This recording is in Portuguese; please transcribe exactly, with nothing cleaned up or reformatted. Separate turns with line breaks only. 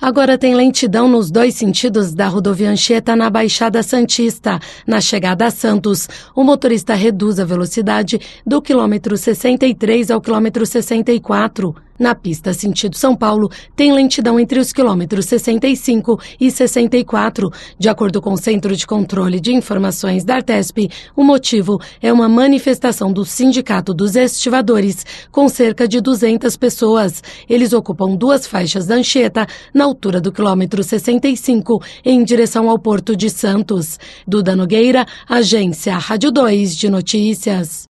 Agora tem lentidão nos dois sentidos da rodovia Anchieta na Baixada Santista. Na chegada a Santos, o motorista reduz a velocidade do quilômetro sessenta e três ao quilômetro sessenta e quatro. Na pista sentido São Paulo, tem lentidão entre os quilômetros sessenta e cinco e sessenta e quatro. De acordo com o Centro de Controle de Informações da Artesp, o motivo é uma manifestação do Sindicato dos Estivadores, com cerca de duzentas pessoas. Eles ocupam duas faixas da Anchieta, na altura do quilômetro sessenta e cinco, em direção ao Porto de Santos. Duda Nogueira, Agência Rádio dois de Notícias.